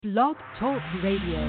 Blog Talk Radio.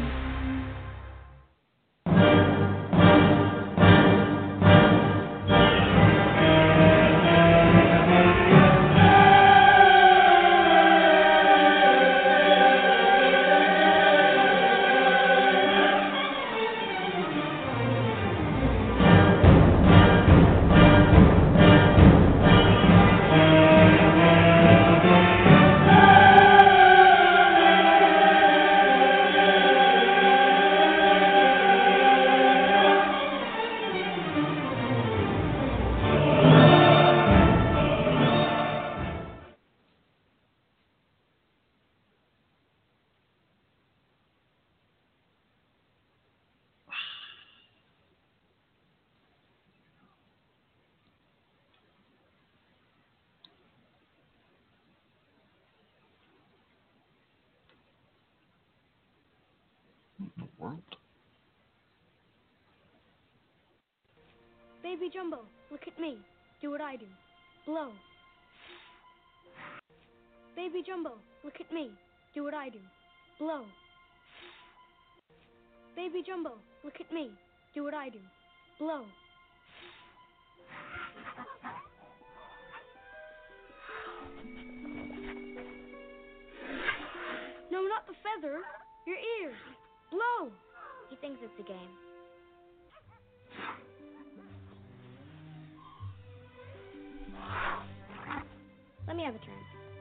Baby Jumbo, look at me. Do what I do. Blow. Baby Jumbo, look at me. Do what I do. Blow. Baby Jumbo, look at me. Do what I do. Blow. No, not the feather. Your ears. Blow. He thinks it's a game. Let me have a turn.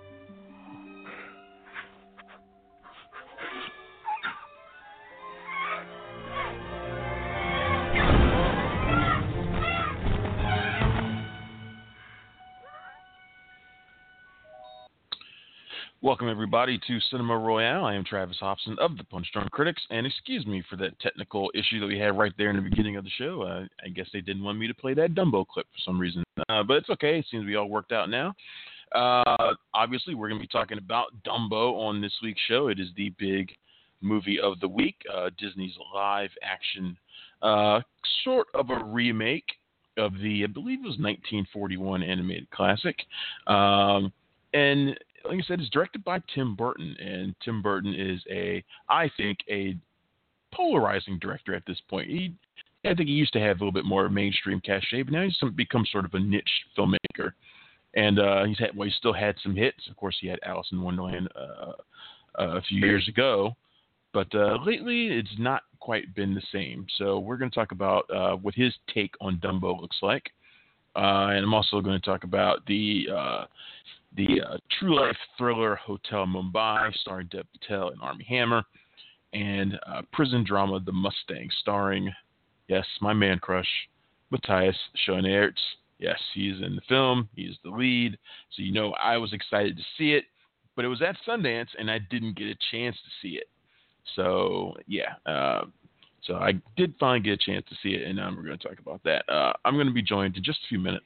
Welcome, everybody, to Cinema Royale. I am Travis Hobson of the Punch Drunk Critics, and excuse me for that technical issue that we had right there in the beginning of the show. I guess they didn't want me to play that Dumbo clip for some reason, but it's okay. It seems to be all worked out now. Obviously, we're going to be talking about Dumbo on this week's show. It is the big movie of the week, Disney's live-action sort of a remake of the, I believe it was 1941 animated classic. And like I said, it's directed by Tim Burton, and Tim Burton is I think, a polarizing director at this point. I think he used to have a little bit more mainstream cachet, but now he's become sort of a niche filmmaker. And he still had some hits. Of course, he had Alice in Wonderland a few years ago, but lately it's not quite been the same. So we're going to talk about what his take on Dumbo looks like, and I'm also going to talk about the true life thriller Hotel Mumbai, starring Dev Patel and Armie Hammer, and prison drama The Mustang, starring, yes, my man crush, Matthias Schoenaerts. Yes, he's in the film. He's the lead. So, I was excited to see it, but it was at Sundance, and I didn't get a chance to see it. So, yeah. So I did finally get a chance to see it, and we're going to talk about that. I'm going to be joined in just a few minutes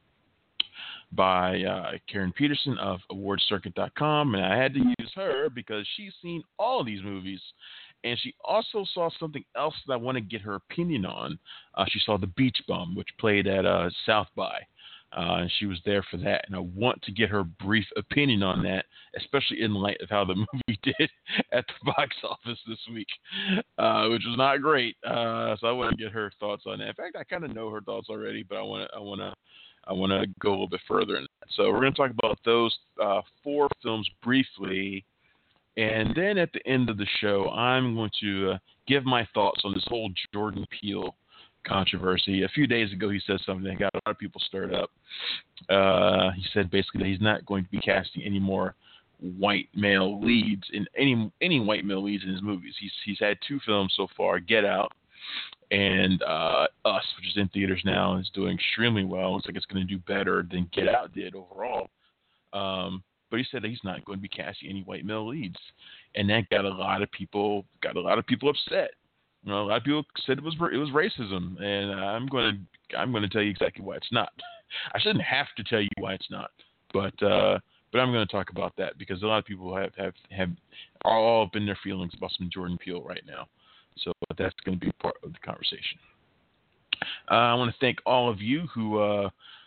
by Karen Peterson of awardcircuit.com, and I had to use her because she's seen all of these movies, and she also saw something else that I want to get her opinion on. She saw The Beach Bum, which played at South by, and she was there for that, and I want to get her brief opinion on that, especially in light of how the movie did at the box office this week, which was not great. So I want to get her thoughts on that. In fact, I kind of know her thoughts already, but I want to go a little bit further in that. So we're going to talk about those four films briefly, and then at the end of the show, I'm going to give my thoughts on this whole Jordan Peele controversy. A few days ago, he said something that got a lot of people stirred up. He said basically that he's not going to be casting any more white male leads in any white male leads in his movies. He's had two films so far, Get Out and Us, which is in theaters now and is doing extremely well. Looks like it's going to do better than Get Out did overall. But he said that he's not going to be casting any white male leads, and that got a lot of people upset. A lot of people said it was racism, and I'm going to tell you exactly why it's not. I shouldn't have to tell you why it's not, but I'm going to talk about that because a lot of people have all up in their feelings about some Jordan Peele right now. So that's going to be part of the conversation. I want to thank all of you who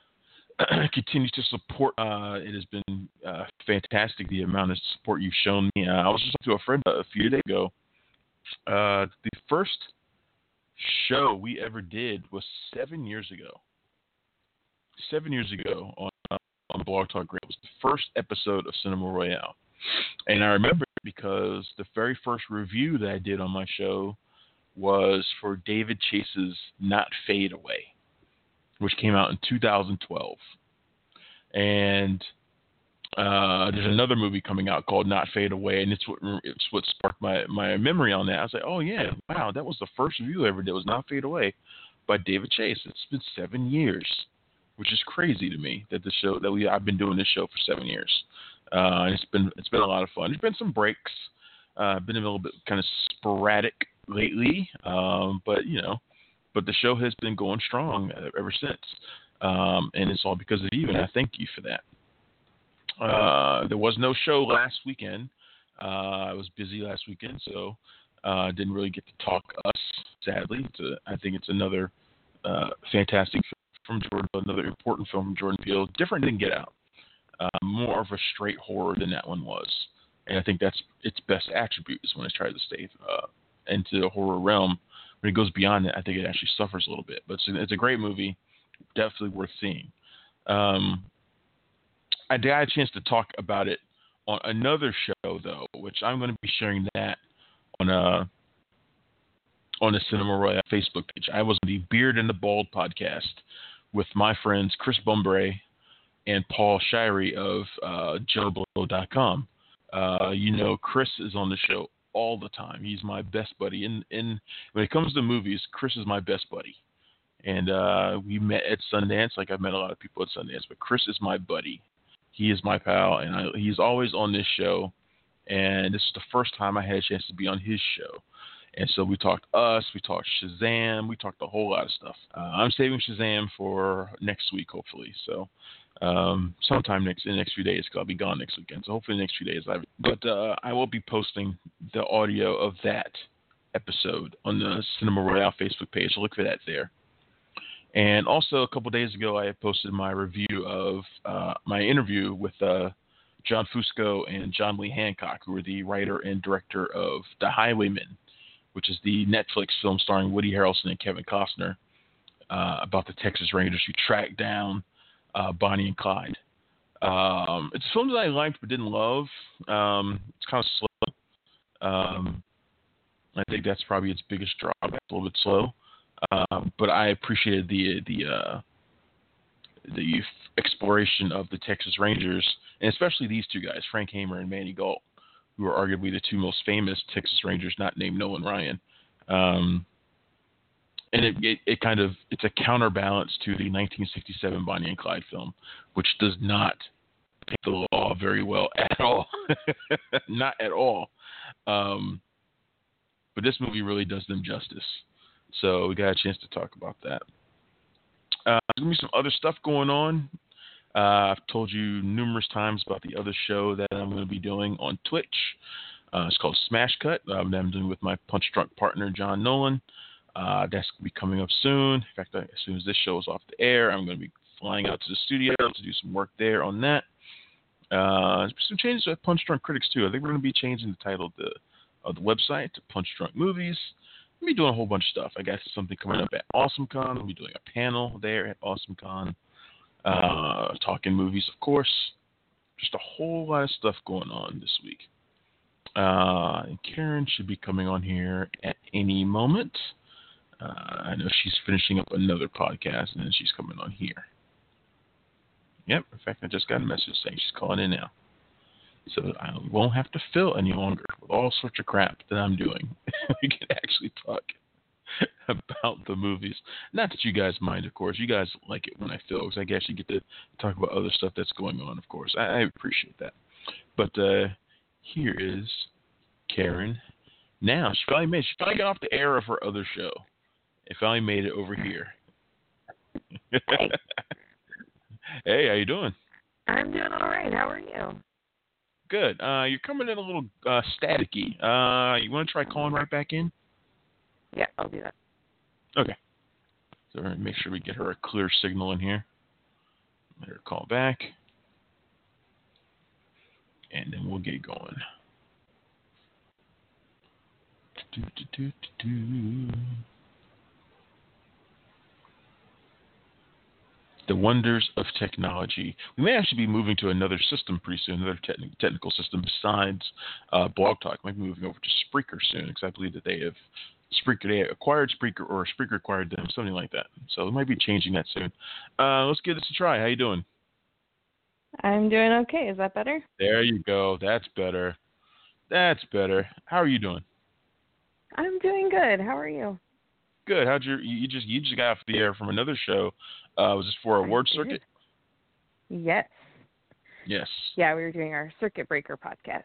continues to support. It has been fantastic, the amount of support you've shown me. I was just talking to a friend a few days ago. The first show we ever did was 7 years ago. 7 years ago on Blog Talk Radio. It was the first episode of Cinema Royale. And I remember it because the very first review that I did on my show was for David Chase's Not Fade Away, which came out in 2012. And there's another movie coming out called Not Fade Away, and it's what sparked my memory on that. I was like, oh yeah, wow, that was the first review I ever did, was Not Fade Away by David Chase. It's been 7 years, which is crazy to me that I've been doing this show for 7 years. And it's been a lot of fun. There's been some breaks. Been a little bit kind of sporadic lately, but the show has been going strong ever since. And it's all because of you, and I thank you for that. There was no show last weekend. I was busy last weekend, so didn't really get to talk us, sadly. I think it's another fantastic film from Jordan, another important film from Jordan Peele, different than Get Out. More of a straight horror than that one was. And I think that's its best attribute is when it tries to stay into the horror realm. When it goes beyond that, I think it actually suffers a little bit. But it's a great movie, definitely worth seeing. I got a chance to talk about it on another show, though, which I'm going to be sharing that on the Cinema Royale Facebook page. I was on the Beard and the Bald podcast with my friends Chris Bumbray and Paul Shirey of JoeBlow.com. Chris is on the show all the time. He's my best buddy. And when it comes to movies, Chris is my best buddy. And we met at Sundance, like I've met a lot of people at Sundance, but Chris is my buddy. He is my pal, and he's always on this show. And this is the first time I had a chance to be on his show. And so we talked we talked Shazam, we talked a whole lot of stuff. I'm saving Shazam for next week, hopefully. So sometime in the next few days, because I'll be gone next weekend. So hopefully the next few days. I will be posting the audio of that episode on the Cinema Royale Facebook page. So look for that there. And also a couple days ago, I had posted my review of my interview with John Fusco and John Lee Hancock, who are the writer and director of The Highwaymen, which is the Netflix film starring Woody Harrelson and Kevin Costner about the Texas Rangers who tracked down Bonnie and Clyde. It's a film that I liked but didn't love. It's kind of slow. I think that's probably its biggest drawback, a little bit slow. But I appreciated the exploration of the Texas Rangers, and especially these two guys, Frank Hamer and Manny Galt, who are arguably the two most famous Texas Rangers, not named Nolan Ryan. And it's a counterbalance to the 1967 Bonnie and Clyde film, which does not paint the law very well at all. Not at all. But this movie really does them justice. So we got a chance to talk about that. There's going to be some other stuff going on. I've told you numerous times about the other show that I'm going to be doing on Twitch. It's called Smash Cut. That I'm doing with my Punch Drunk partner, John Nolan. That's going to be coming up soon. In fact, as soon as this show is off the air, I'm going to be flying out to the studio to do some work there on that. There's some changes at Punch Drunk Critics, too. I think we're going to be changing the title of the website to Punch Drunk Movies. I'll be doing a whole bunch of stuff. I got something coming up at AwesomeCon. I'll be doing a panel there at AwesomeCon. Talking movies, of course. Just a whole lot of stuff going on this week. And Karen should be coming on here at any moment. I know she's finishing up another podcast, and then she's coming on here. Yep, in fact, I just got a message saying she's calling in now. So I won't have to fill any longer with all sorts of crap that I'm doing. We can actually talk about the movies. Not that you guys mind, of course. You guys like it when I fill, because I actually get to talk about other stuff that's going on, of course. I appreciate that. But here is Karen. Now, she finally got off the air of her other show. It finally made it over here. Hey. Hey, how you doing? I'm doing all right. How are you? Good. You're coming in a little staticky. You want to try calling right back in? Yeah, I'll do that. Okay. So make sure we get her a clear signal in here. Let her call back. And then we'll get going. The wonders of technology. We may actually be moving to another system pretty soon, another technical system besides Blog Talk. Might be moving over to Spreaker soon, because I believe that they acquired Spreaker, or Spreaker acquired them, something like that. So we might be changing that soon. Let's give this a try. How you doing? I'm doing okay. Is that better? There you go. That's better. That's better. How are you doing? I'm doing good. How are you? Good. How'd you just got off the air from another show? Was this for Award Circuit? Yes. Yes. Yeah, we were doing our Circuit Breaker podcast.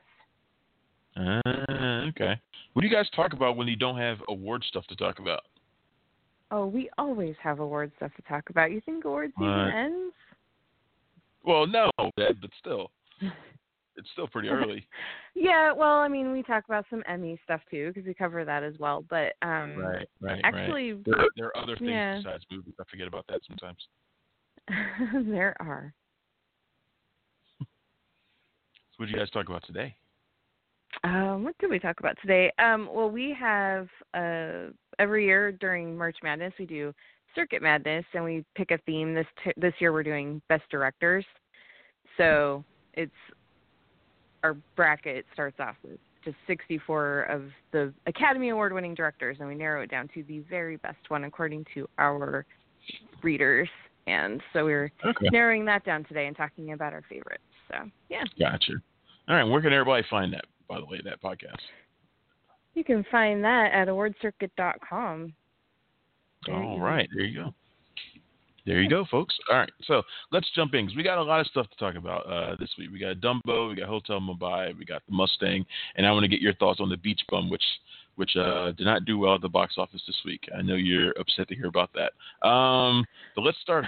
Okay. What do you guys talk about when you don't have award stuff to talk about? Oh, we always have award stuff to talk about. You think award season ends? Well, no, but still. It's still pretty early. Yeah, well, I mean, we talk about some Emmy stuff, too, because we cover that as well. But right. actually, there are other things besides movies. I forget about that sometimes. There are. So what did you guys talk about today? What did we talk about today? Well, we have every year during March Madness, we do Circuit Madness, and we pick a theme. This year we're doing Best Directors. So it's our bracket starts off with just 64 of the Academy Award-winning directors, and we narrow it down to the very best one according to our readers. And so we're narrowing that down today and talking about our favorites. So, yeah. Gotcha. All right, where can everybody find that, by the way, that podcast? You can find that at awardcircuit.com. All right, there you go. There you go, folks. All right, so let's jump in, because we got a lot of stuff to talk about this week. We got Dumbo, we got Hotel Mumbai, we got the Mustang, and I want to get your thoughts on the Beach Bum, which did not do well at the box office this week. I know you're upset to hear about that. But let's start.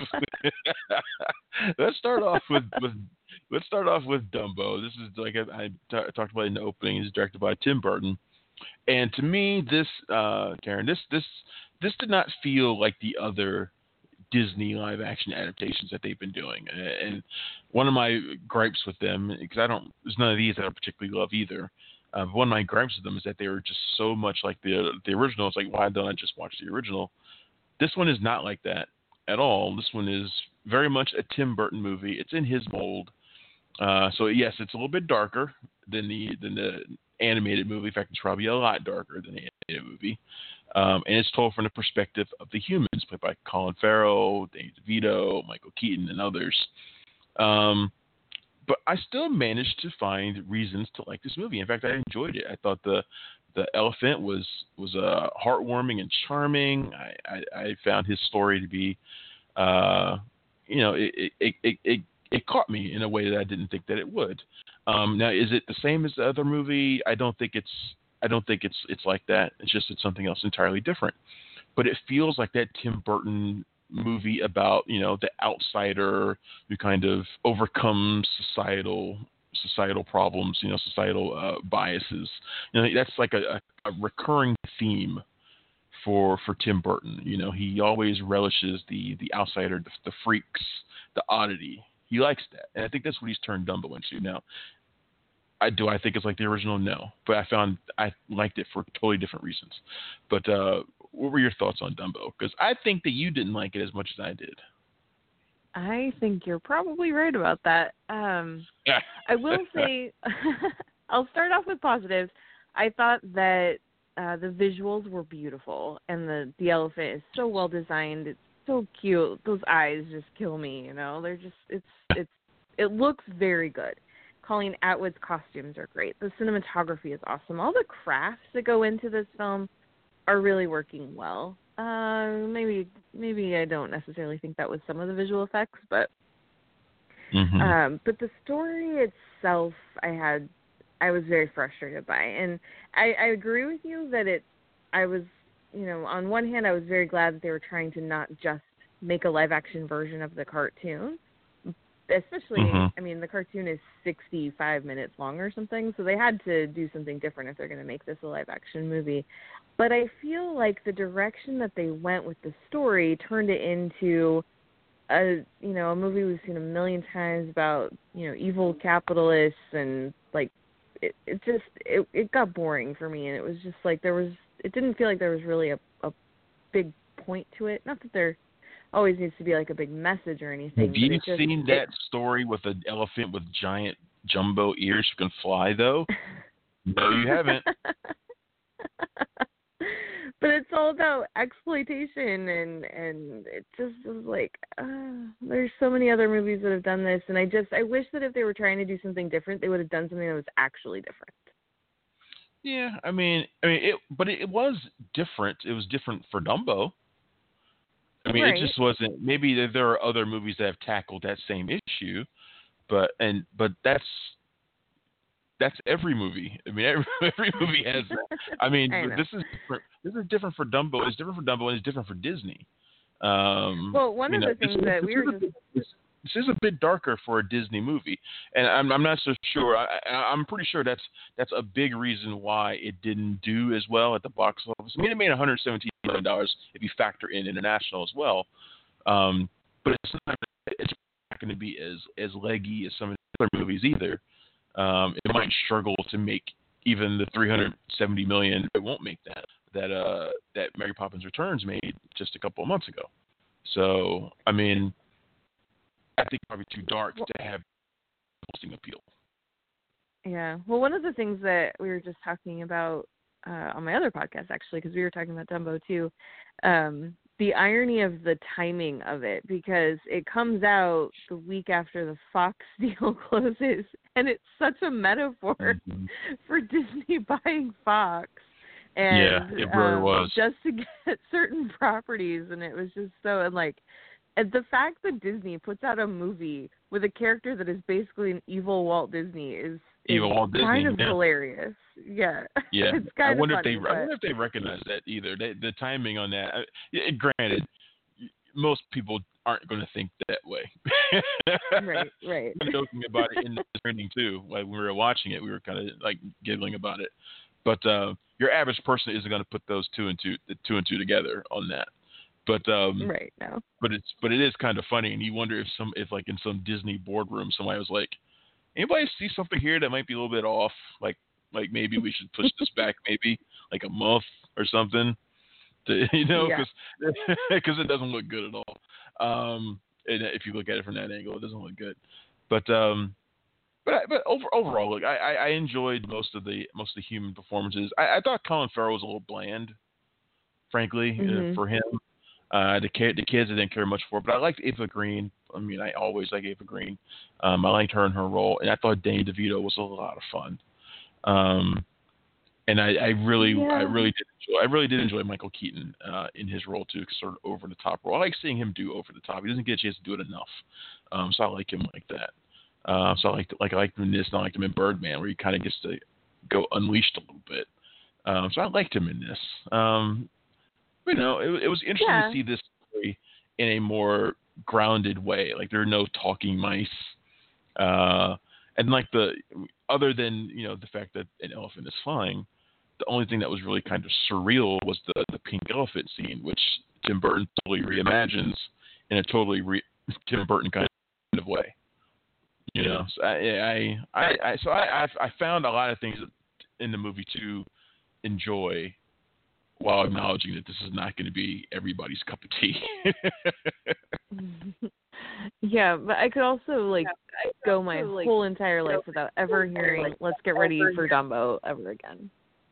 Let's start off with Dumbo. This is like I talked about in the opening. It's directed by Tim Burton, and to me, this Karen, this did not feel like the other Disney live action adaptations that they've been doing. And one of my gripes with them, because there's none of these that I particularly love either. One of my gripes with them is that they were just so much like the original. It's like, why don't I just watch the original? This one is not like that at all. This one is very much a Tim Burton movie. It's in his mold. So yes, it's a little bit darker than the animated movie. In fact, it's probably a lot darker than the animated movie. And it's told from the perspective of the humans, played by Colin Farrell, Danny DeVito, Michael Keaton, and others. But I still managed to find reasons to like this movie. In fact, I enjoyed it. I thought the elephant was heartwarming and charming. I found his story to be, it caught me in a way that I didn't think that it would. Now, is it the same as the other movie? I don't think it's like that. It's something else entirely different. But it feels like that Tim Burton movie about, the outsider who kind of overcomes societal problems, societal biases. That's like a recurring theme for Tim Burton. He always relishes the outsider, the freaks, the oddity. He likes that. And I think that's what he's turned Dumbo into. Now, I think it's like the original? No. But I liked it for totally different reasons. But what were your thoughts on Dumbo? Because I think that you didn't like it as much as I did. I think you're probably right about that. I will say, I'll start off with positives. I thought that the visuals were beautiful, and the elephant is so well designed. It's so cute. Those eyes just kill me. They're just it looks very good. Colleen Atwood's costumes are great. The cinematography is awesome. All the crafts that go into this film are really working well. Maybe I don't necessarily think that was some of the visual effects, but but the story itself, I was very frustrated by, and I agree with you that I was, on one hand, I was very glad that they were trying to not just make a live action version of the cartoon. Especially, I mean, the cartoon is 65 minutes long or something, so they had to do something different if they're going to make this a live-action movie. But I feel like the direction that they went with the story turned it into a movie we've seen a million times about, evil capitalists, and like it got boring for me, and it was just like it didn't feel like there was really a big point to it. Not that there always needs to be like a big message or anything. Have you seen that story with an elephant with giant jumbo ears who can fly, though? No, you haven't. But it's all about exploitation, and it just is like, there's so many other movies that have done this, and I wish that if they were trying to do something different, they would have done something that was actually different. Yeah, but it was different. It was different for Dumbo. Right. It just wasn't. Maybe there are other movies that have tackled that same issue, but that's every movie. Every movie has that. This is different. This is different for Dumbo. It's different for Dumbo, and it's different for Disney. Well, one of the things that we were just... This is a bit darker for a Disney movie, and I'm not so sure. I'm pretty sure that's a big reason why it didn't do as well at the box office. It made $117 million if you factor in international as well, but it's not going to be as leggy as some of the other movies either. It might struggle to make even the $370 million. It won't make that Mary Poppins Returns made just a couple of months ago. So I think probably too dark to have hosting appeal. Yeah. Well, one of the things that we were just talking about on my other podcast, actually, because we were talking about Dumbo too, the irony of the timing of it, because it comes out the week after the Fox deal closes, and it's such a metaphor for Disney buying Fox. And, yeah, it really was. Just to get certain properties, and it was just so, and the fact that Disney puts out a movie with a character that is basically an evil Walt Disney is kind of hilarious. Yeah. Yeah. It's kind I wonder of funny, I wonder if they recognize that either. The timing on that. Granted, most people aren't going to think that way. Right. I'm joking about it in the training too. Like when we were watching it, we were kind of like giggling about it. But your average person isn't going to put those two and two together on that. But right now. But it is kind of funny, and you wonder if like in some Disney boardroom somebody was like, anybody see something here that might be a little bit off? Like maybe we should push this back maybe like a month or something, because it doesn't look good at all. And if you look at it from that angle, it doesn't look good. But overall, look, I enjoyed most of the human performances. I thought Colin Farrell was a little bland, frankly, for him. The kids I didn't care much for, but I liked Ava Green. I always like Ava Green. I liked her in her role, and I thought Danny DeVito was a lot of fun. And I really did enjoy Michael Keaton in his role too, sort of over the top role. I like seeing him do over the top. He doesn't get a chance to do it enough, so I like him like that. So I liked him in this, and I liked him in Birdman, where he kind of gets to go unleashed a little bit. So I liked him in this. It was interesting to see this story in a more grounded way. Like there are no talking mice, and like other than the fact that an elephant is flying, the only thing that was really kind of surreal was the pink elephant scene, which Tim Burton totally reimagines in a totally Tim Burton kind of way. So I found a lot of things in the movie to enjoy, while acknowledging that this is not going to be everybody's cup of tea. Yeah, but I could also go my whole entire life without ever hearing "Let's get ready for Dumbo" ever again.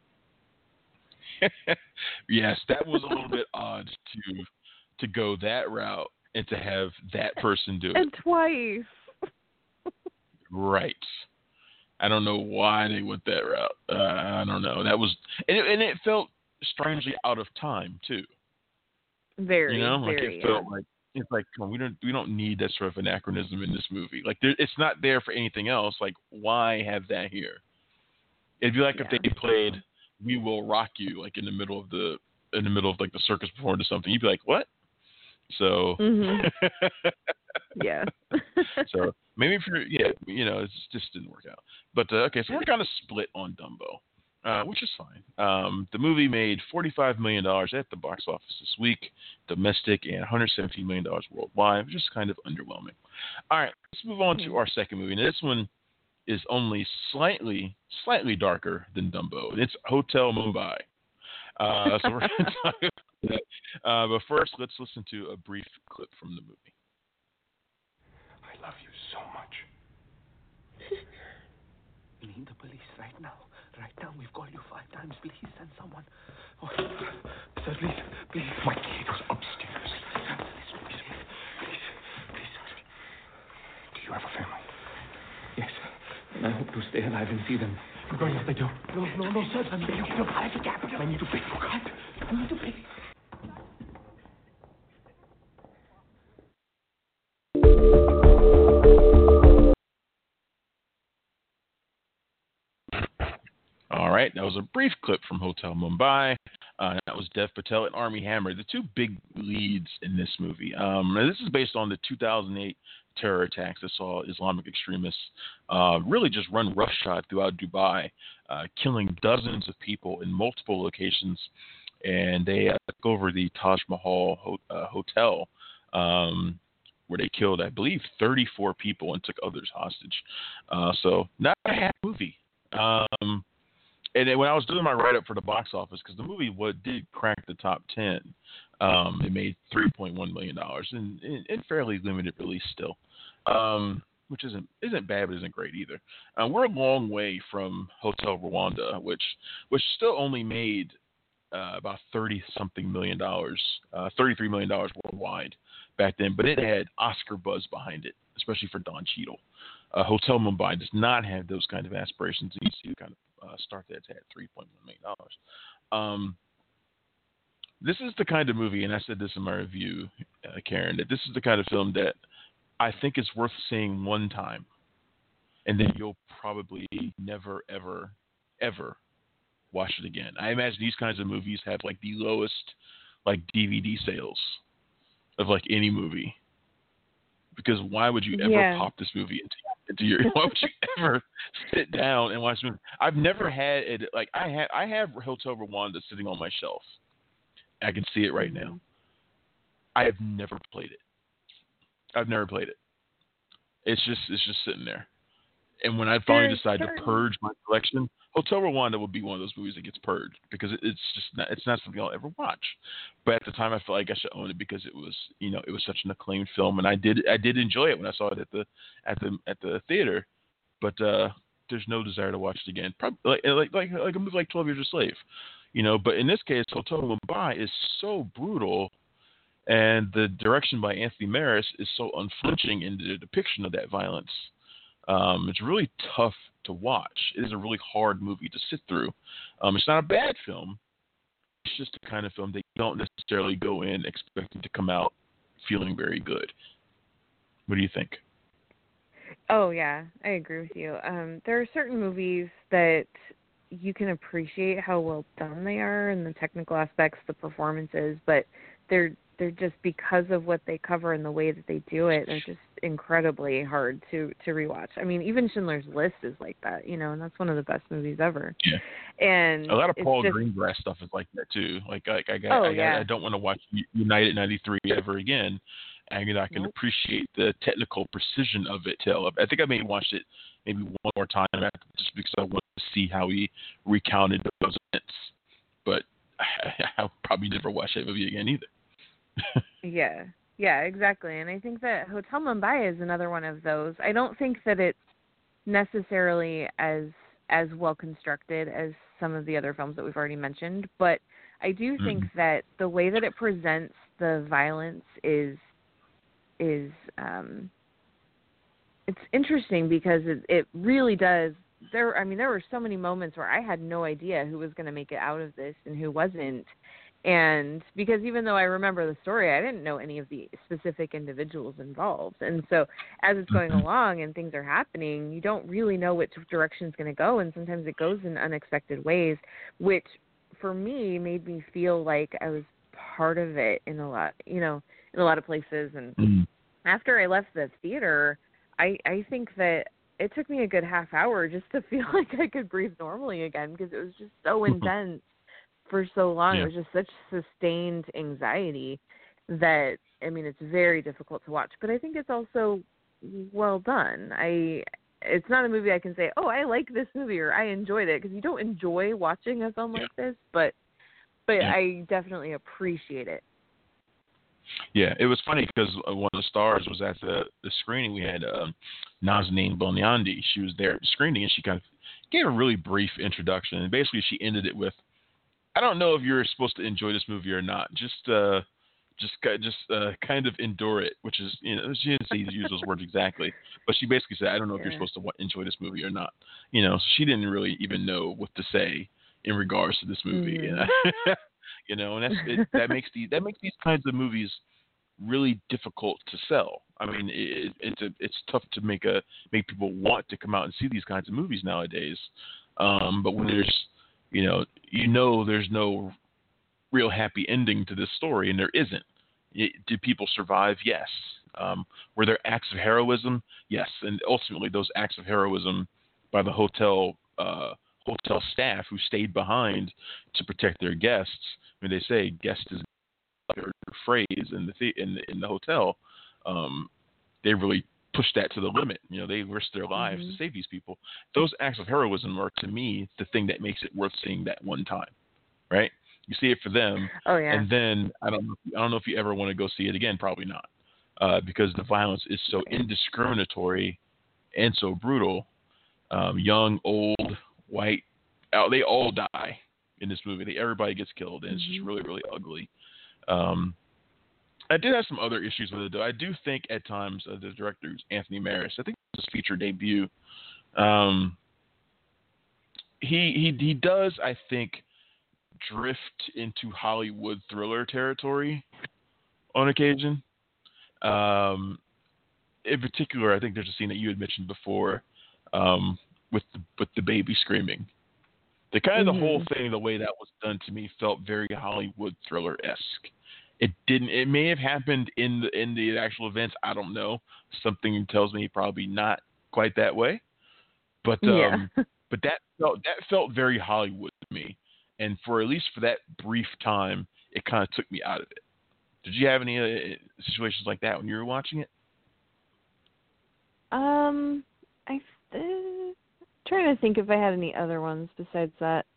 Yes, that was a little bit odd to go that route and to have that person do it. And twice. Right. I don't know why they went that route. I don't know. That was and it felt strangely out of time too. Very. It felt like it's like, come on, we don't need that sort of anachronism in this movie. Like it's not there for anything else. Like why have that here? It'd be like if they played "We Will Rock You" like in the middle of like the circus performance or something. You'd be like, what? So. Yeah. So maybe it just didn't work out. But okay, so we're kind of split on Dumbo. which is fine. The movie made $45 million at the box office this week, domestic, and $117 million worldwide, which is kind of underwhelming. All right, let's move on to our second movie. Now, this one is only slightly darker than Dumbo, and it's Hotel Mumbai. So we're going to talk about that. But first, let's listen to a brief clip from the movie. I love you so much. We need the police right now. Right now, we've called you 5 times. Please send someone. Oh, sir, please. My kid was upstairs. Please. Do you have a family? Yes. And I hope to stay alive and see them. You're going to do. No, sir. I need to pay. I need to pay. I need to pay. All right, that was a brief clip from Hotel Mumbai. That was Dev Patel and Armie Hammer, the two big leads in this movie. This is based on the 2008 terror attacks that saw Islamic extremists really just run roughshod throughout Dubai, killing dozens of people in multiple locations. And they took over the Taj Mahal hotel, where they killed, I believe, 34 people and took others hostage. So not a bad movie. And then when I was doing my write-up for the box office, because the movie did crack the top 10, it made $3.1 million in fairly limited release still, which isn't bad, but isn't great either. We're a long way from Hotel Rwanda, which still only made about $30-something million, $33 million worldwide back then, but it had Oscar buzz behind it, especially for Don Cheadle. Hotel Mumbai does not have those kind of aspirations. You see the kind of start that's at $3.1 million. This is the kind of movie, and I said this in my review, Karen, that this is the kind of film that I think is worth seeing one time, and then you'll probably never, ever, ever watch it again. I imagine these kinds of movies have like the lowest like DVD sales of like any movie. Because why would you ever pop this movie into your? Why would you ever sit down and watch this movie? I've never had it. Like I have Hotel Rwanda sitting on my shelf. I can see it right now. I have never played it. It's just sitting there. And when I finally decide to purge my collection, Hotel Rwanda would be one of those movies that gets purged because it's not something I'll ever watch. But at the time, I felt like I should own it because it was such an acclaimed film, and I did enjoy it when I saw it at the theater. But there's no desire to watch it again. Probably like a movie like 12 Years a Slave, But in this case, Hotel Mumbai is so brutal, and the direction by Anthony Maris is so unflinching in the depiction of that violence. It's really tough to watch. It is a really hard movie to sit through. It's not a bad film. It's just the kind of film that you don't necessarily go in expecting to come out feeling very good. What do you think? Oh, yeah, I agree with you. There are certain movies that you can appreciate how well done they are and the technical aspects, the performances, but they're just, because of what they cover and the way that they do it, they're just incredibly hard to rewatch. I mean, even Schindler's List is like that, and that's one of the best movies ever. Yeah. And a lot of Paul Greengrass stuff is like that too. I don't want to watch United 93 ever again. And I can appreciate the technical precision of it. I think I may watch it maybe one more time just because I want to see how he recounted those events. But I'll probably never watch that movie again either. Yeah, exactly. And I think that Hotel Mumbai is another one of those. I don't think that it's necessarily as well constructed as some of the other films that we've already mentioned, but I do think that the way that it presents the violence is it's interesting because it really does. There were so many moments where I had no idea who was going to make it out of this and who wasn't. And because even though I remember the story, I didn't know any of the specific individuals involved. And so as it's going along and things are happening, you don't really know which direction it's going to go. And sometimes it goes in unexpected ways, which for me made me feel like I was part of it in a lot of places. And after I left the theater, I think that it took me a good half hour just to feel like I could breathe normally again, because it was just so intense for so long. Yeah. It was just such sustained anxiety that, I mean, it's very difficult to watch, but I think it's also well done. It's not a movie I can say, oh, I like this movie or I enjoyed it, because you don't enjoy watching a film like this, but I definitely appreciate it. Yeah, it was funny because one of the stars was at the screening. We had Nazanin Boniandi. She was there at the screening, and she kind of gave a really brief introduction. And basically, she ended it with, "I don't know if you're supposed to enjoy this movie or not. Just kind of endure it." Which is, you know, she didn't say use those words exactly, but she basically said, "I don't know if you're supposed to enjoy this movie or not." You know, so she didn't really even know what to say in regards to this movie. Mm-hmm. You know, and that makes these kinds of movies really difficult to sell. I mean, it's tough to make people want to come out and see these kinds of movies nowadays. But when there's no real happy ending to this story, and there isn't. Did people survive? Yes. Were there acts of heroism? Yes. And ultimately, those acts of heroism by the hotel staff who stayed behind to protect their guests. I mean, they say guest is their phrase in the hotel. They really pushed that to the limit. You know, they risked their lives to save these people. Those acts of heroism are, to me, the thing that makes it worth seeing that one time, right? You see it for them, and then I don't know if you ever want to go see it again. Probably not, because the violence is so indiscriminatory and so brutal. Young, old, white, they all die in this movie. Everybody gets killed, and it's just really, really ugly. I did have some other issues with it, though. I do think at times the director, Anthony Maris, I think it was his feature debut. He does, I think, drift into Hollywood thriller territory on occasion. In particular, I think there's a scene that you had mentioned before with the baby screaming. The kind of the whole thing, the way that was done to me, felt very Hollywood thriller-esque. It didn't. It may have happened in the actual events. I don't know. Something tells me probably not quite that way. But but that felt very Hollywood to me. And at least for that brief time, it kind of took me out of it. Did you have any situations like that when you were watching it? I'm trying to think if I had any other ones besides that.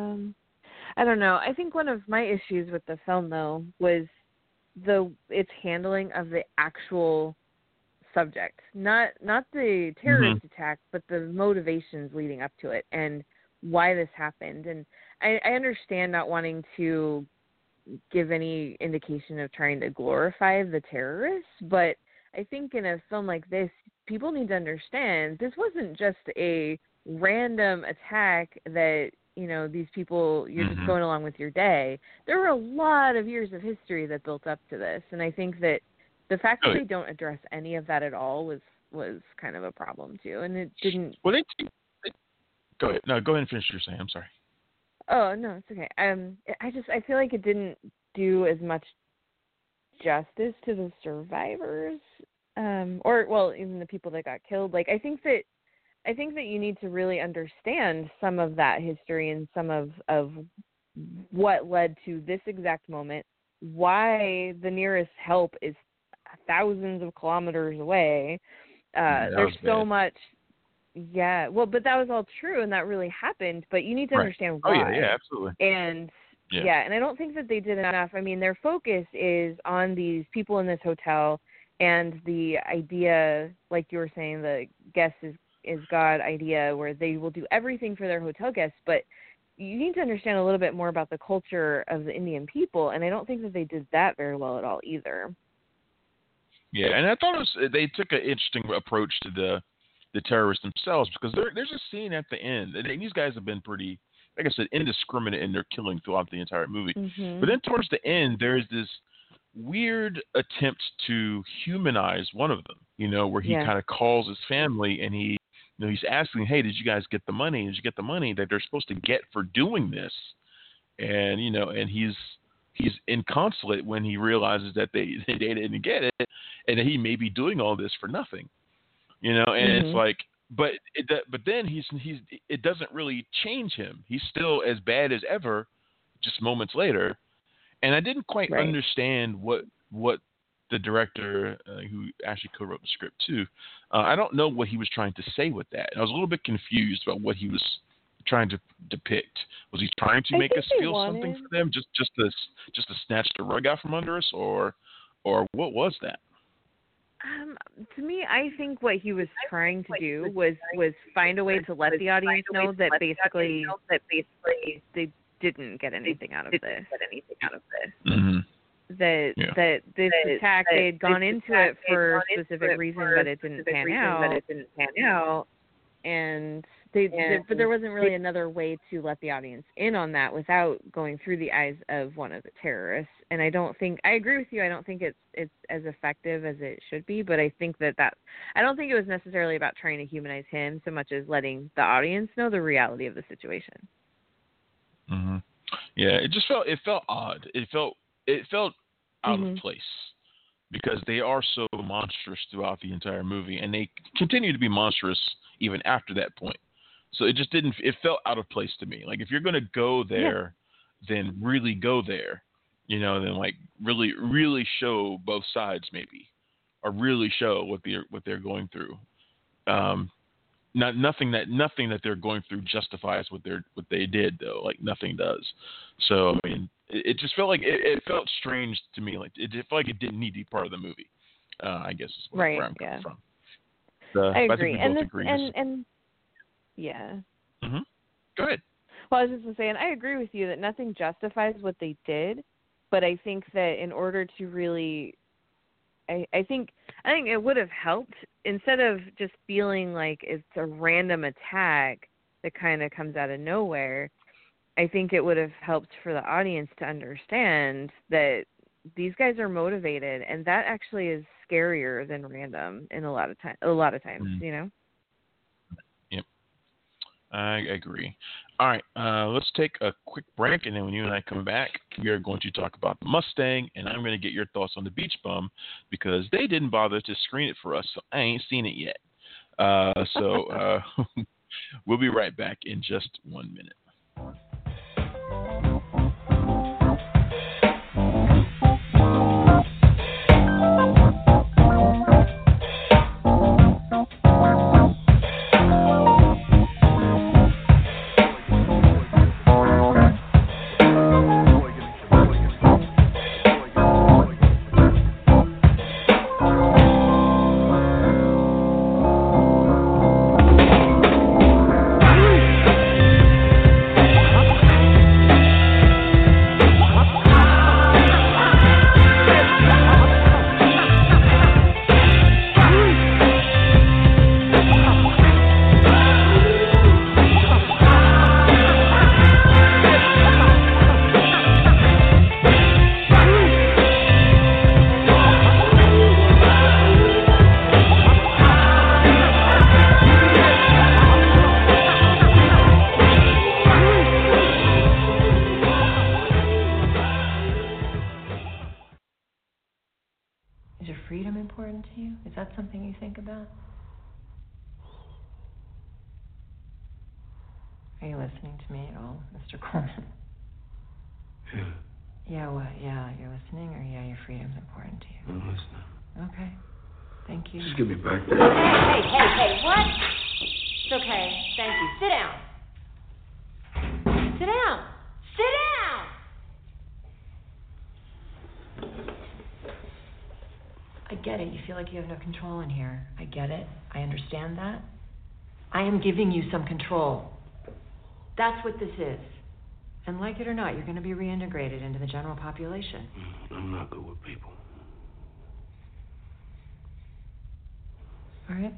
I don't know. I think one of my issues with the film, though, was its handling of the actual subject, not the terrorist attack, but the motivations leading up to it and why this happened. And I understand not wanting to give any indication of trying to glorify the terrorists, but I think in a film like this, people need to understand this wasn't just a random attack that, you know, these people, you're just going along with your day. There were a lot of years of history that built up to this, and I think that the fact that they don't address any of that at all was kind of a problem too, and it didn't. Well, go ahead. No, go ahead and finish what you're saying. I'm sorry. Oh no, it's okay. I feel like it didn't do as much justice to the survivors, or even the people that got killed. Like I think that you need to really understand some of that history and some of what led to this exact moment, why the nearest help is thousands of kilometers away. There's so much. Yeah, well, but that was all true, and that really happened. But you need to understand why. Oh, yeah, absolutely. And and I don't think that they did enough. I mean, their focus is on these people in this hotel and the idea, like you were saying, the guest is God idea, where they will do everything for their hotel guests. But you need to understand a little bit more about the culture of the Indian people, and I don't think that they did that very well at all either. Yeah, and I thought they took an interesting approach to the terrorists themselves, because there's a scene at the end, and these guys have been pretty, like I said, indiscriminate in their killing throughout the entire movie. But then towards the end, there's this weird attempt to humanize one of them, you know, where he kind of calls his family and he's asking, hey, did you guys get the money? Did you get the money that they're supposed to get for doing this? And, you know, and he's inconsolate when he realizes that they didn't get it and that he may be doing all this for nothing. You know, and it's like, but then it doesn't really change him. He's still as bad as ever, just moments later. And I didn't quite understand what the director, who actually co-wrote the script too, I don't know what he was trying to say with that. I was a little bit confused about what he was trying to depict. Was he trying to make us feel something for them, just to snatch the rug out from under us, or what was that? To me, I think what he was trying to do was find a way to let the audience know that basically they didn't get anything out of this. Mm-hmm. That this attack, they'd gone into it for a specific reason, but it didn't pan out. And but there wasn't really another way to let the audience in on that without going through the eyes of one of the terrorists. And I agree with you. I don't think it's as effective as it should be, but I think that I don't think it was necessarily about trying to humanize him so much as letting the audience know the reality of the situation. Mm-hmm. Yeah, it felt odd. It felt out of place because they are so monstrous throughout the entire movie, and they continue to be monstrous even after that point. So it felt out of place to me. Like, if you're going to go there, then really go there, then like really, really show both sides maybe, or really show what they're going through. Nothing that they're going through justifies what they did though. Like, nothing does. So I mean, it just felt like it felt strange to me. Like, it felt like it didn't need to be part of the movie. I guess is where I'm coming from. I agree. I think we both agree. And yeah. Mm-hmm. Go ahead. Well, I was just saying, I agree with you that nothing justifies what they did, but I think that in order to really, I think it would have helped, instead of just feeling like it's a random attack that kind of comes out of nowhere. I think it would have helped for the audience to understand that these guys are motivated, and that actually is scarier than random in a lot of times, Mm-hmm. Yep. I agree. All right, let's take a quick break, and then when you and I come back, we are going to talk about the Mustang, and I'm going to get your thoughts on the Beach Bum, because they didn't bother to screen it for us, so I ain't seen it yet. So we'll be right back in just 1 minute. Hey, what? It's okay. Thank you. Sit down. Sit down. Sit down! I get it. You feel like you have no control in here. I get it. I understand that. I am giving you some control. That's what this is. And like it or not, you're going to be reintegrated into the general population. I'm not good with people. All right.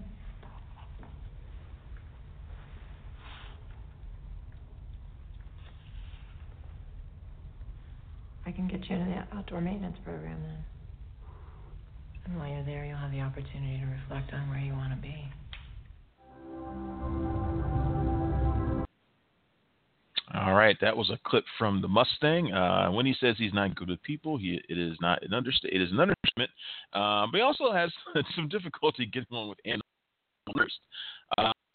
I can get you into the outdoor maintenance program then. And while you're there, you'll have the opportunity to reflect on where you want to be. All right, that was a clip from the Mustang. When he says he's not good with people, it is an understatement. But he also has some difficulty getting on with animals first.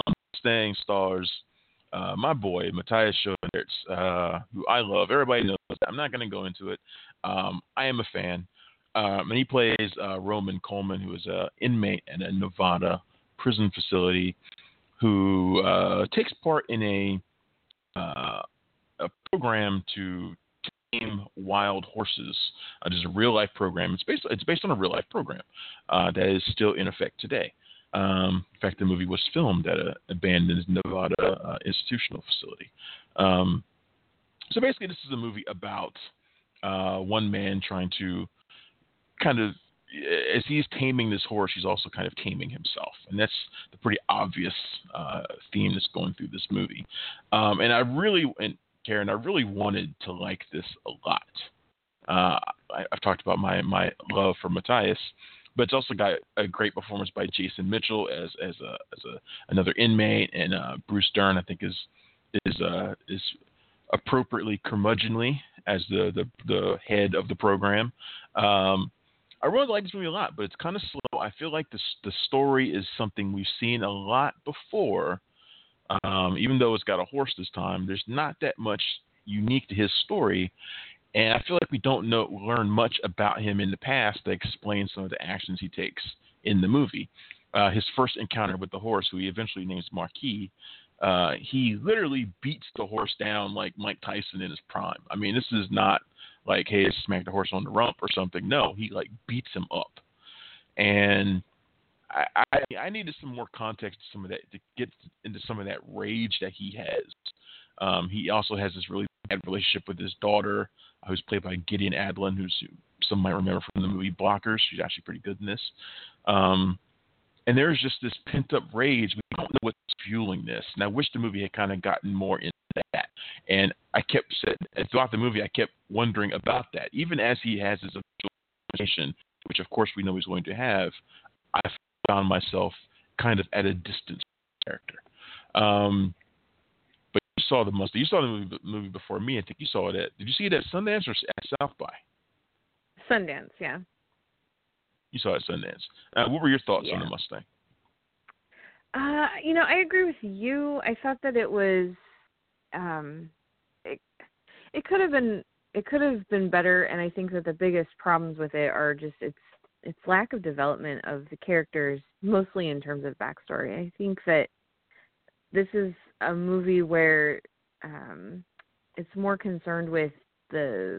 Mustang stars my boy Matthias Schoenaerts, who I love. Everybody knows that. I'm not going to go into it. I am a fan. And he plays Roman Coleman, who is an inmate at a Nevada prison facility who takes part in a program to tame wild horses. There's a real life program. It's based on a real life program that is still in effect today. In fact, the movie was filmed at an abandoned Nevada institutional facility. So basically, this is a movie about one man trying to kind of, as he's taming this horse, he's also kind of taming himself. And that's the pretty obvious theme that's going through this movie. And Karen, I really wanted to like this a lot. I've talked about my love for Matthias, but it's also got a great performance by Jason Mitchell as another inmate, and Bruce Dern, I think, is appropriately curmudgeonly as the head of the program. I really like this movie a lot, but it's kind of slow. I feel like the story is something we've seen a lot before. Even though it's got a horse this time, there's not that much unique to his story. And I feel like we don't learn much about him in the past that explains some of the actions he takes in the movie. His first encounter with the horse, who he eventually names Marquis, he literally beats the horse down like Mike Tyson in his prime. I mean, this is not like, hey, smack the horse on the rump or something. No, he like beats him up. And I needed some more context to some of that, to get into some of that rage that he has. He also has this really bad relationship with his daughter, who's played by Gideon Adlon, who some might remember from the movie Blockers. She's actually pretty good in this. And there's just this pent-up rage. We don't know what's fueling this. And I wish the movie had kind of gotten more into that. And throughout the movie, I kept wondering about that. Even as he has his imagination, which of course we know he's going to have, I found myself kind of at a distance from the character. But you saw the movie before me. I think you saw it did you see it at Sundance or at South by? Sundance, yeah. You saw it at Sundance. What were your thoughts on the Mustang? I agree with you. I thought that it was, it could have been better, and I think that the biggest problems with it are just its lack of development of the characters, mostly in terms of backstory. I think that this is a movie where it's more concerned with the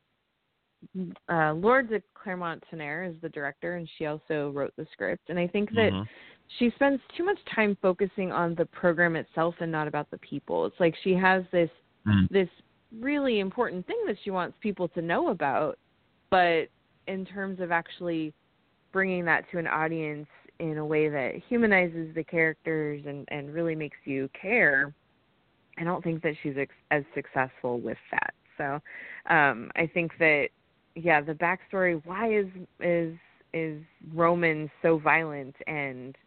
Laure de Clermont-Tonnerre is the director, and she also wrote the script. And I think that she spends too much time focusing on the program itself and not about the people. It's like she has this really important thing that she wants people to know about, but in terms of actually bringing that to an audience in a way that humanizes the characters and really makes you care, I don't think that she's as successful with that. So I think that, the backstory, why is Roman so violent, and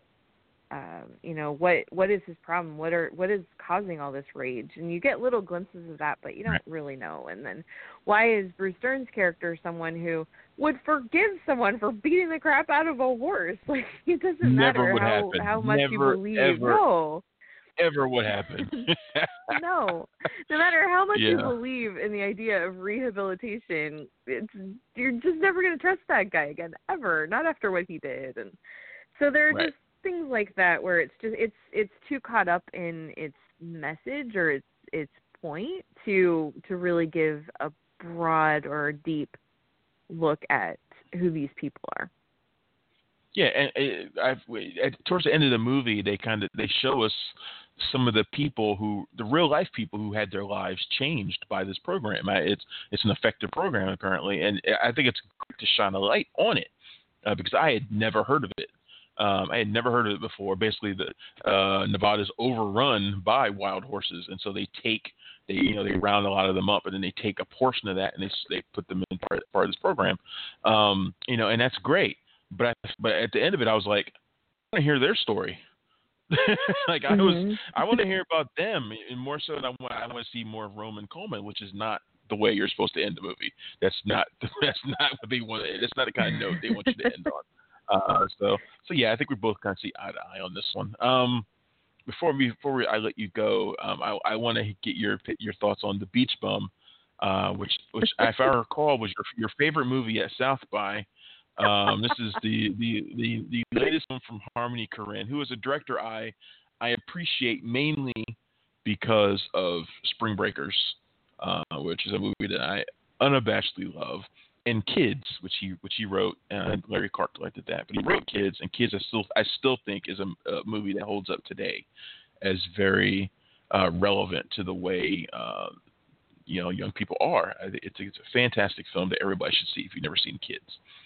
what is his problem? What is causing all this rage? And you get little glimpses of that, but you don't really know. And then why is Bruce Dern's character someone who would forgive someone for beating the crap out of a horse? Like, it doesn't matter how much you believe. Ever would happen. No matter how much you believe in the idea of rehabilitation, you're just never going to trust that guy again, ever. Not after what he did. And so there are just things like that where it's too caught up in its message or its point to really give a broad or deep look at who these people are. Yeah, and towards the end of the movie, they show us some of the real life people who had their lives changed by this program. It's an effective program apparently, and I think it's great to shine a light on it because I had never heard of it. I had never heard of it before. Basically, Nevada's overrun by wild horses, and so they round a lot of them up, and then they take a portion of that and they put them in part of this program. And that's great. But at the end of it, I was like, I want to hear their story. I want to hear about them, and more so than I want to see more of Roman Coleman, which is not the way you're supposed to end the movie. That's not what they want. That's not the kind of note they want you to end on. So yeah, I think we both kind of see eye to eye on this one. before I let you go, I want to get your thoughts on The Beach Bum, which if I recall was your favorite movie at South by. This is the latest one from Harmony Korine, who is a director I appreciate mainly because of Spring Breakers, which is a movie that I unabashedly love, and Kids, which he wrote. Larry Clark directed that, but he wrote Kids, and Kids I still think is a movie that holds up today as very relevant to the way young people are. It's a fantastic film that everybody should see if you've never seen Kids.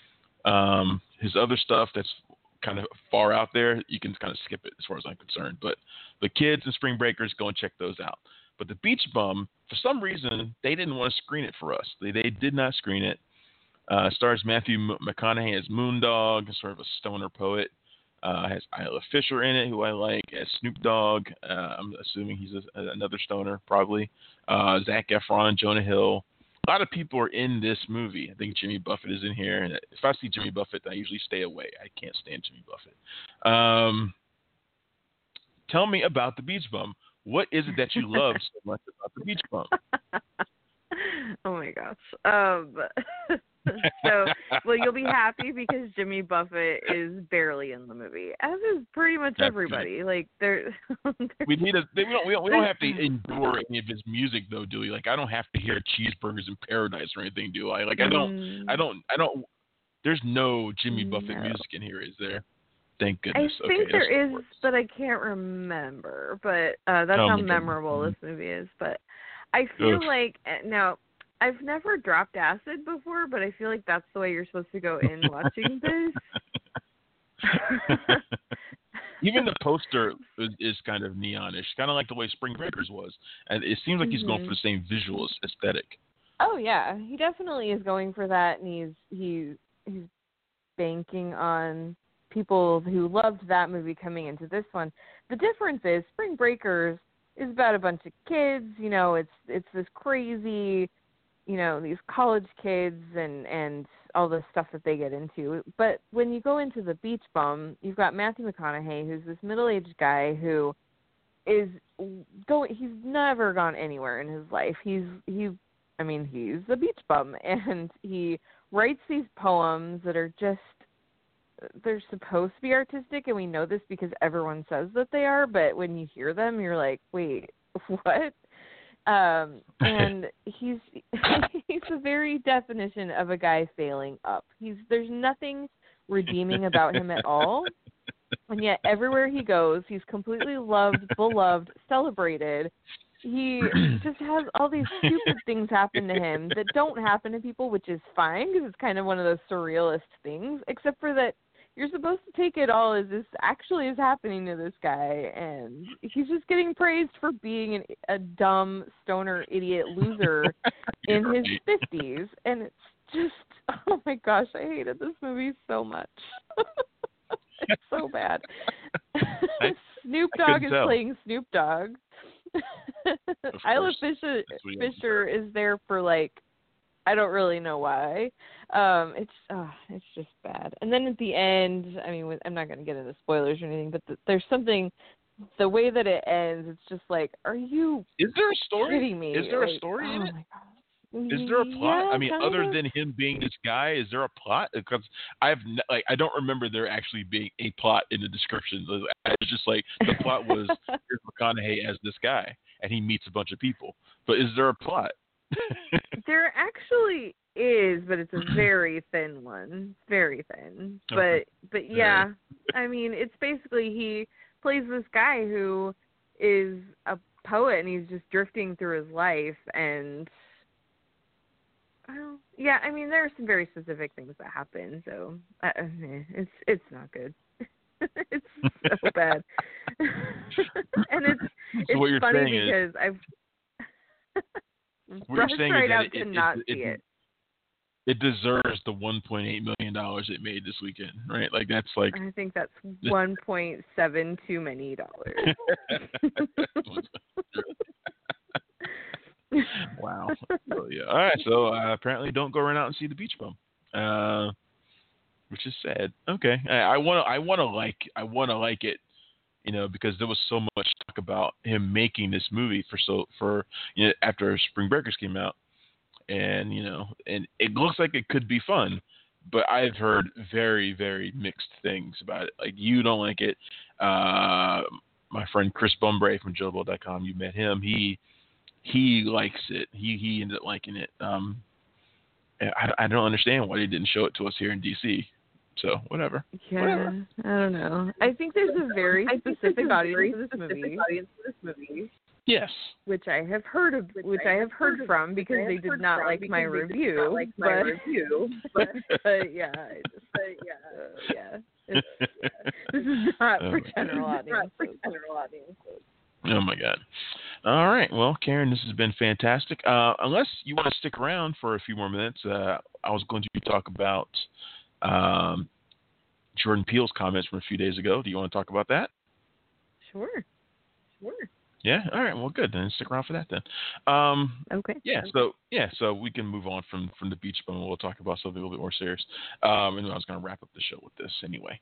His other stuff that's kind of far out there, you can kind of skip it as far as I'm concerned. But the Kids and Spring Breakers, go and check those out. But The Beach Bum, for some reason, they didn't want to screen it for us. They did not screen it. Stars Matthew McConaughey as Moondog, sort of a stoner poet. Has Isla Fisher in it, who I like, as Snoop Dogg. I'm assuming he's another stoner, probably. Zac Efron, Jonah Hill. A lot of people are in this movie. I think Jimmy Buffett is in here. And if I see Jimmy Buffett, I usually stay away. I can't stand Jimmy Buffett. Tell me about The Beach Bum. What is it that you love so much about The Beach Bum? Oh, my gosh. So, well, you'll be happy because Jimmy Buffett is barely in the movie, as is pretty much everybody. Good. Like we don't have to endure any of his music though, do we? Like I don't have to hear Cheeseburgers in Paradise or anything, do I? Like I don't. There's no Jimmy Buffett music in here, is there? Thank goodness. I think there is, but I can't remember. But that's how memorable this movie is. But I feel like now. I've never dropped acid before, but I feel like that's the way you're supposed to go in watching this. Even the poster is kind of neonish, kind of like the way Spring Breakers was. And it seems like he's going for the same visual aesthetic. Oh, yeah. He definitely is going for that, and he's banking on people who loved that movie coming into this one. The difference is Spring Breakers is about a bunch of kids. You know, it's this crazy... these college kids and all the stuff that they get into. But when you go into The Beach Bum, you've got Matthew McConaughey, who's this middle-aged guy who he's never gone anywhere in his life. He's a beach bum, and he writes these poems that are just, they're supposed to be artistic, and we know this because everyone says that they are, but when you hear them, you're like, wait, what? And he's the very definition of a guy failing up. There's nothing redeeming about him at all, and yet everywhere he goes, he's completely loved, beloved, celebrated. He just has all these stupid things happen to him that don't happen to people, which is fine because it's kind of one of those surrealist things, except for that you're supposed to take it all as this actually is happening to this guy, and he's just getting praised for being a dumb, stoner, idiot loser in his 50s, and it's just, oh my gosh, I hated this movie so much. It's so bad. Snoop Dogg is playing Snoop Dogg. Isla Fisher is there for I don't really know why. It's just bad. And then at the end, I mean, I'm not going to get into spoilers or anything, but there's something, the way that it ends, it's just like, are you Is there a story? kidding me? Is there a story in it? Is there a plot? I mean, other than him being this guy, is there a plot? Because I don't remember there actually being a plot in the description. It's just like the plot was here's McConaughey as this guy, and he meets a bunch of people. But is there a plot? There actually is, but it's a very thin one. Very thin. Okay. But yeah, I mean, it's basically he plays this guy who is a poet, and he's just drifting through his life, and yeah, I mean, there are some very specific things that happen, so it's not good. It's so bad. And it's funny because I've what you're saying right is out to not see it. It deserves the $1.8 million it made this weekend, right? Like that's like I think that's 1.7 too many dollars. Wow. So, yeah. All right. So apparently, don't go run out and see The Beach Bum, which is sad. Okay. I want to like it because there was so much talk about him making this movie after Spring Breakers came out, and and it looks like it could be fun, but I've heard very, very mixed things about it. Like, you don't like it. My friend Chris Bumbray from JoBo.com, you met him. He likes it. He ended up liking it. I don't understand why they didn't show it to us here in DC. So whatever. Yeah, whatever. I don't know. I think there's a very specific audience for this movie. Yes. Which I have heard from because they did not like my review. But yeah. This is not for general audiences. Oh my God. All right. Well, Karen, this has been fantastic. Unless you want to stick around for a few more minutes, I was going to talk about Jordan Peele's comments from a few days ago. Do you want to talk about that? Sure. Yeah. All right. Well, good. Then stick around for that then. Okay. So we can move on from the beach bum. We'll talk about something a little bit more serious. And I was going to wrap up the show with this anyway.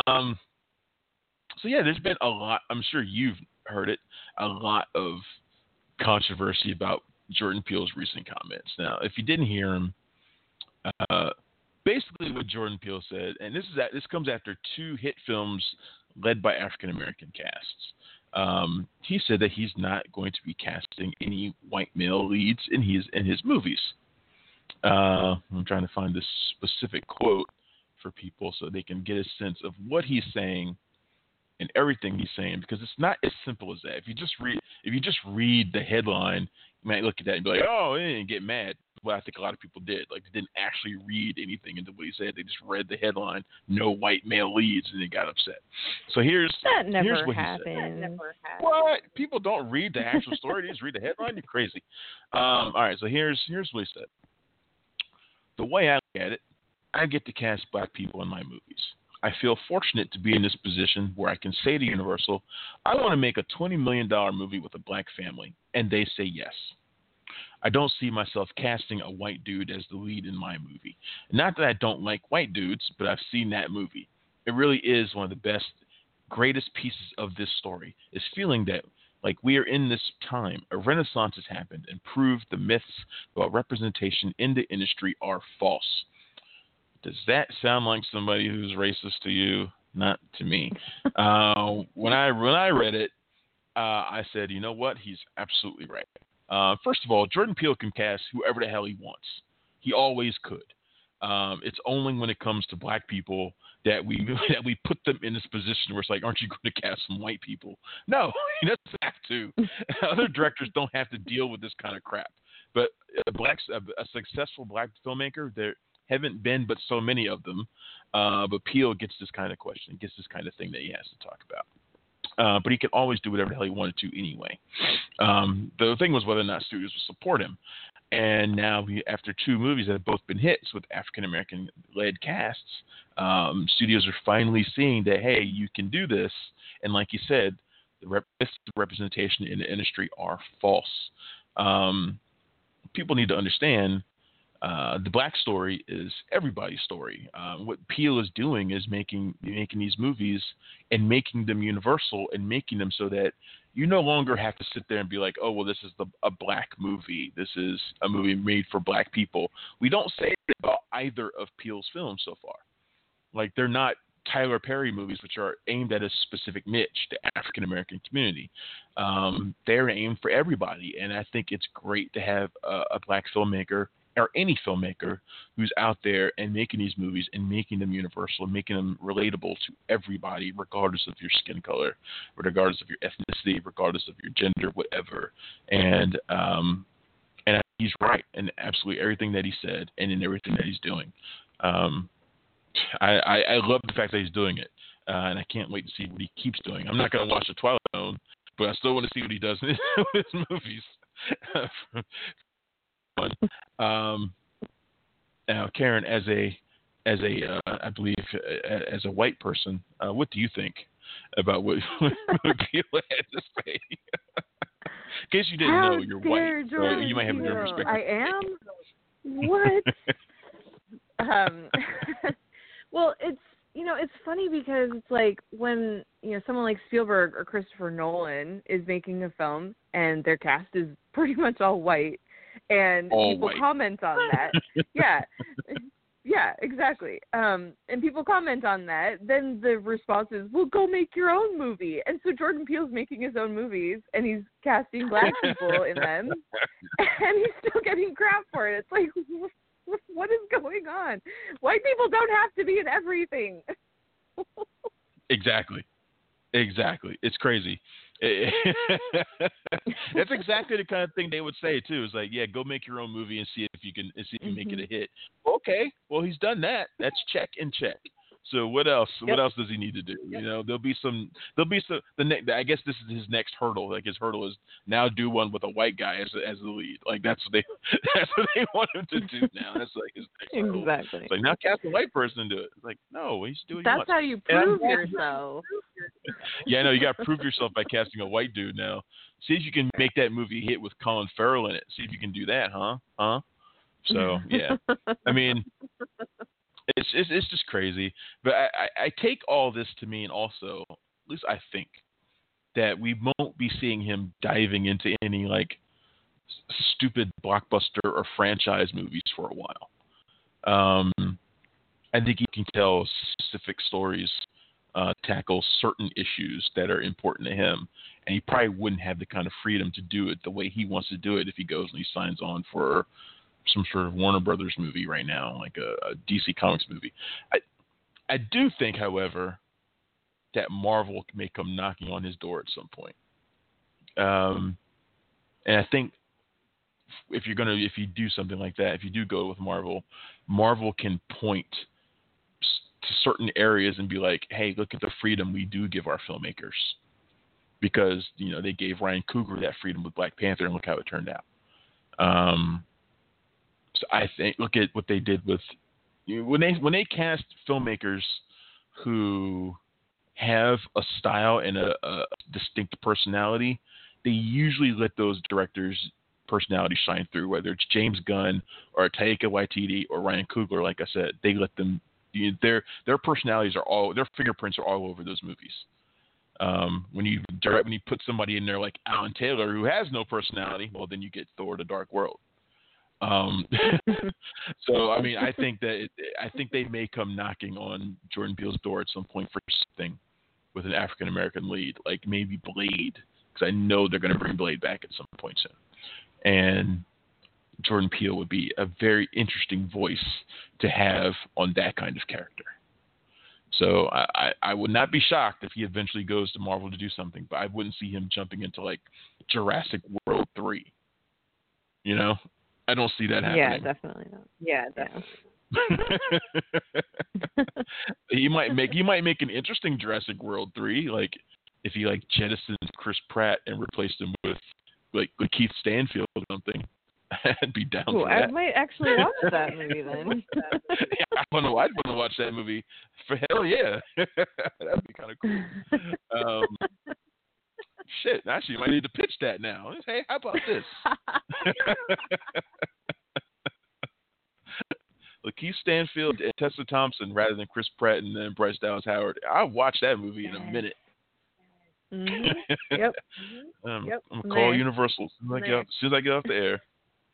So yeah, there's been a lot. I'm sure you've heard it. A lot of controversy about Jordan Peele's recent comments. Now, if you didn't hear him, basically what Jordan Peele said, and this comes after 2 hit films led by African American casts. He said that he's not going to be casting any white male leads in his movies. I'm trying to find this specific quote for people so they can get a sense of what he's saying and everything he's saying, because it's not as simple as that. If you just read the headline, you might look at that and be like, oh, and get mad. Well, I think a lot of people did. Like, they didn't actually read anything into what he said. They just read the headline, no white male leads, and they got upset. So here's what happened. He said. What? People don't read the actual story. They just read the headline? You're crazy. All right, so here's what he said. The way I look at it, I get to cast black people in my movies. I feel fortunate to be in this position where I can say to Universal, I want to make a $20 million movie with a black family, and they say yes. I don't see myself casting a white dude as the lead in my movie. Not that I don't like white dudes, but I've seen that movie. It really is one of the greatest pieces of this story, is feeling that, like, we are in this time, a renaissance has happened and proved the myths about representation in the industry are false. Does that sound like somebody who's racist to you? Not to me. When I read it, I said, you know what? He's absolutely right. First of all, Jordan Peele can cast whoever the hell he wants. He always could. It's only when it comes to black people that we put them in this position where it's like, aren't you going to cast some white people? No, he doesn't have to. Other directors don't have to deal with this kind of crap. But a successful black filmmaker, there haven't been but so many of them. But Peele gets this kind of question, gets this kind of thing that he has to talk about. But he could always do whatever the hell he wanted to anyway. The thing was whether or not studios would support him. And now, after 2 movies that have both been hits with African-American-led casts, studios are finally seeing that, hey, you can do this. And like you said, the representation in the industry are false. People need to understand the black story is everybody's story. What Peele is doing is making these movies and making them universal and making them so that you no longer have to sit there and be like, oh, well, this is a black movie. This is a movie made for black people. We don't say it about either of Peele's films so far. Like, they're not Tyler Perry movies, which are aimed at a specific niche, the African-American community. They're aimed for everybody. And I think it's great to have a black filmmaker or any filmmaker who's out there and making these movies and making them universal and making them relatable to everybody, regardless of your skin color, regardless of your ethnicity, regardless of your gender, whatever. And he's right in absolutely everything that he said and in everything that he's doing. I love the fact that he's doing it, and I can't wait to see what he keeps doing. I'm not going to watch The Twilight Zone, but I still want to see what he does in his movies. Now, Karen, as I believe as a white person, what do you think about what people had to say? In case you didn't know, you're white, so you might have a different perspective. I am? What? Well, it's funny because it's like when someone like Spielberg or Christopher Nolan is making a film and their cast is pretty much all white, and people comment on that. Yeah, exactly. And people comment on that. Then the response is, well, go make your own movie. And so Jordan Peele's making his own movies, and he's casting black people in them, and he's still getting crap for it. It's like, what is going on? White people don't have to be in everything. Exactly. It's crazy. That's exactly the kind of thing they would say too. It's like, yeah, go make your own movie and see if you can make it a hit. Okay, well, he's done that. That's check and check. So what else? Yep. What else does he need to do? Yep. There'll be some. I guess this is his next hurdle. Like his hurdle is now do one with a white guy as the lead. Like that's what they want him to do now. That's like his next hurdle. Exactly. It's like now cast a white person and do it. It's like no, he's doing. That's how you prove yourself. Yeah, no, you got to prove yourself by casting a white dude now. See if you can make that movie hit with Colin Farrell in it. See if you can do that, huh? So yeah, I mean. It's just crazy, but I take all this to mean also, at least I think, that we won't be seeing him diving into any like stupid blockbuster or franchise movies for a while. I think he can tell specific stories, tackle certain issues that are important to him, and he probably wouldn't have the kind of freedom to do it the way he wants to do it if he goes and he signs on for some sort of Warner Brothers movie right now, like a DC Comics movie. I do think, however, that Marvel may come knocking on his door at some point. And I think if you do something like that, if you do go with Marvel can point to certain areas and be like, hey, look at the freedom we do give our filmmakers. Because, they gave Ryan Coogler that freedom with Black Panther, and look how it turned out. So I think look at what they did with when they cast filmmakers who have a style and a distinct personality, they usually let those directors' personality shine through. Whether it's James Gunn or Taika Waititi or Ryan Coogler, like I said, they let them. Their personalities their fingerprints are all over those movies. When you put somebody in there like Alan Taylor who has no personality, well then you get Thor: The Dark World. So I mean, I think they may come knocking on Jordan Peele's door at some point for something with an African American lead, like maybe Blade, because I know they're going to bring Blade back at some point soon, and Jordan Peele would be a very interesting voice to have on that kind of character. So I would not be shocked if he eventually goes to Marvel to do something, but I wouldn't see him jumping into like Jurassic World 3. I don't see that happening. Yeah, definitely not. Yeah, definitely. He might make an interesting Jurassic World 3, like if he like jettisons Chris Pratt and replaced him with like Keith Stanfield or something. I'd be down for that. I might actually watch that movie then. Yeah, I'd want to watch that movie. For hell yeah, that'd be kind of cool. Shit, actually, you might need to pitch that now. Hey, how about this? Lakeith Stanfield and Tessa Thompson rather than Chris Pratt and then Bryce Dallas Howard. I'll watch that movie in a minute. Mm-hmm. Yep. I'm going to call Universal as soon as I get off the air.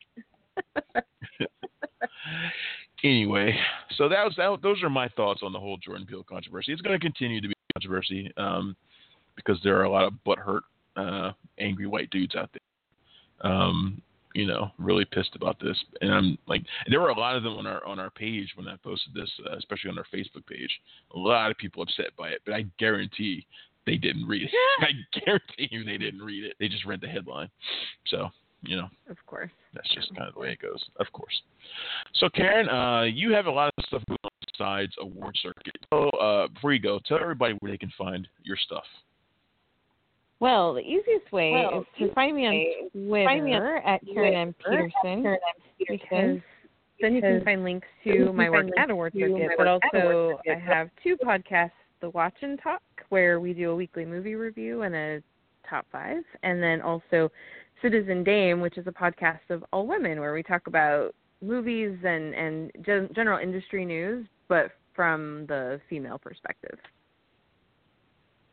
Anyway, so those are my thoughts on the whole Jordan Peele controversy. It's going to continue to be a controversy because there are a lot of butthurt, angry white dudes out there, really pissed about this. And I'm like, there were a lot of them on our page when I posted this, especially on our Facebook page. A lot of people upset by it, but I guarantee they didn't read it. I guarantee you they didn't read it. They just read the headline. So. Of course. That's just kind of the way it goes, of course. So, Karen, you have a lot of stuff going on besides award circuit. So, before you go, tell everybody where they can find your stuff. Well, the easiest way is to find me on Twitter at Karen M. Peterson, because then you can find links to my work at Award Circuit, but also I have two podcasts, The Watch and Talk, where we do a weekly movie review and a top 5, and then also Citizen Dame, which is a podcast of all women where we talk about movies and general industry news, but from the female perspective.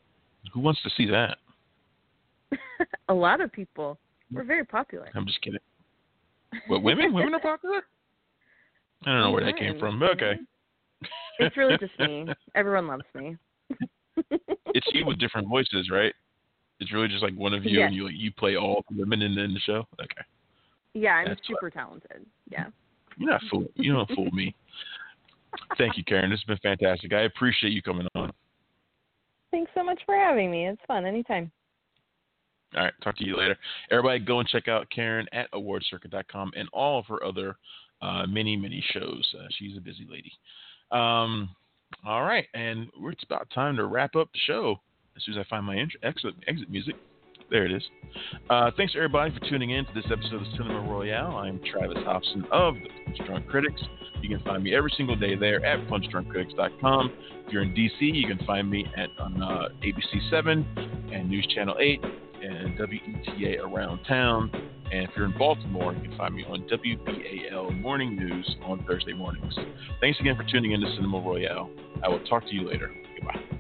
Who wants to see that? A lot of people. We're very popular. I'm just kidding. What, women? Women are popular? I don't know where that came from, but okay. It's really just me. Everyone loves me. It's you with different voices, right? It's really just like one of you, yes. and you play all the women in the show? Okay. Yeah, I'm That's super talented. Yeah. You're not fool. You don't fool me. Thank you, Karen. This has been fantastic. I appreciate you coming on. Thanks so much for having me. It's fun. Anytime. All right. Talk to you later. Everybody go and check out Karen at awardcircuit.com and all of her other many shows. She's a busy lady. All right. And it's about time to wrap up the show as soon as I find my exit music. There it is. Thanks, everybody, for tuning in to this episode of Cinema Royale. I'm Travis Hobson of the Punch Drunk Critics. You can find me every single day there at punchdrunkcritics.com. If you're in D.C., you can find me on ABC 7 and News Channel 8 and WETA Around Town. And if you're in Baltimore, you can find me on WBAL Morning News on Thursday mornings. Thanks again for tuning in to Cinema Royale. I will talk to you later. Goodbye.